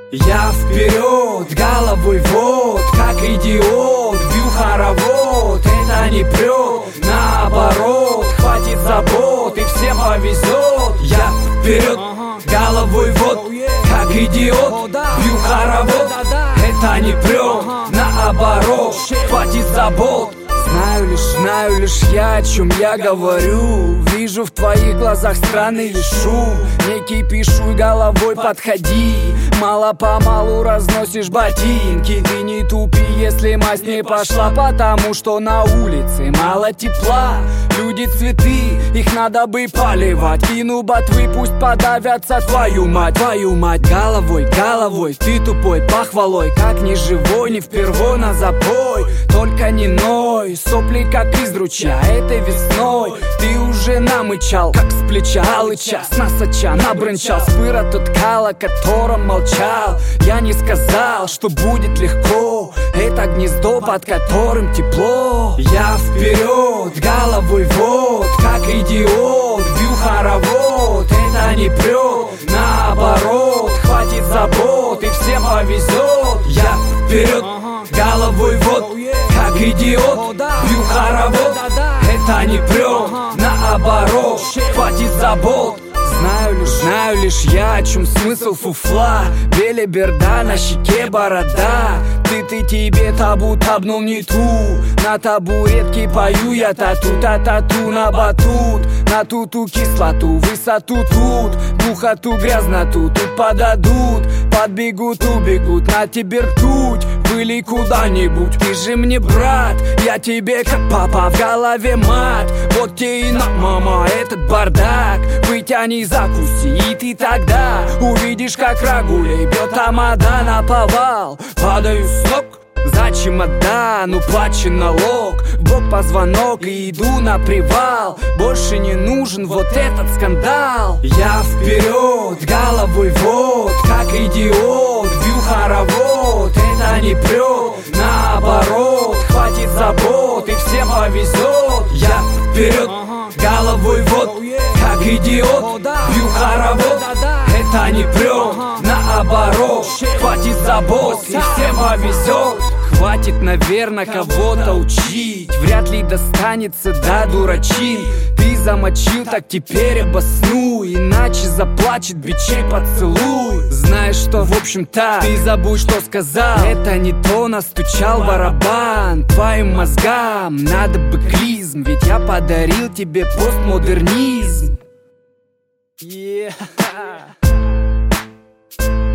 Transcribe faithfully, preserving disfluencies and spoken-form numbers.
Я вперед, головой вот, как идиот, бью хоровод, это не прет, наоборот, хватит забот и всем повезет. Я вперед, головой вот, как идиот, бью хоровод, это не прет, наоборот, хватит забот. Знаю лишь, знаю лишь я, о чем я говорю. Вижу в твоих глазах странный лишь шум. Не кипишу и головой подходи. Мало-помалу разносишь ботинки. Ты не тупи, если мазь не пошла, потому что на улице мало тепла. Люди цветы, их надо бы поливать. Кину ботвы, пусть подавятся, твою мать, твою мать. Головой, головой, ты тупой, похвалой, как ни живой, ни впервой на запой. Только не ной, сопли как из ручья этой весной. Ты уже намычал, как с плеча алыча, с носача набрынчал, с пыра тот кал, о котором молчал. Я не сказал, что будет легко, это гнездо, под которым тепло. Я вперед, головой вот, как идиот, бью хоровод, это не прет, наоборот, хватит забот и всем повезет. Я вперед, головой вот, как идиот, бью хоровод, это не прет, наоборот, хватит забот. Знаю лишь, знаю лишь я, о чем смысл фуфла. Белиберда, на щеке борода. Ты, ты тебе табу табнул не ту. На табуретке пою я тату, та-тату на батут. На туту кислоту, высоту тут. Духоту, грязноту тут подадут. Подбегут, убегут, на тебе ртуть. Были куда-нибудь, ты же мне брат. Я тебе как папа, в голове мат. Вот тебе и на, мама, этот бардак. Вытяни, закуси, и ты тогда увидишь, как рагулей бьет тамада на повал. Падаю с ног за чемодан, уплачен налог, в бок позвонок и иду на привал. Больше не нужен вот этот скандал. Я вперед, головой вот, как идиот, бью хоровод, это не прет, наоборот, хватит забот и всем повезет. Я вперед, головой вот, как идиот, бью хоровод, это не прет, наоборот, хватит забот и всем повезет. Хватит, наверное, кого-то учить, вряд ли достанется до дурачин. Ты замочил, так теперь обоснуй, иначе заплачет бичей поцелуй. Знаешь что, в общем-то, ты забудь, что сказал. Это не то, настучал барабан. Твоим мозгам надо бы клизм, ведь я подарил тебе постмодернизм. Yeah.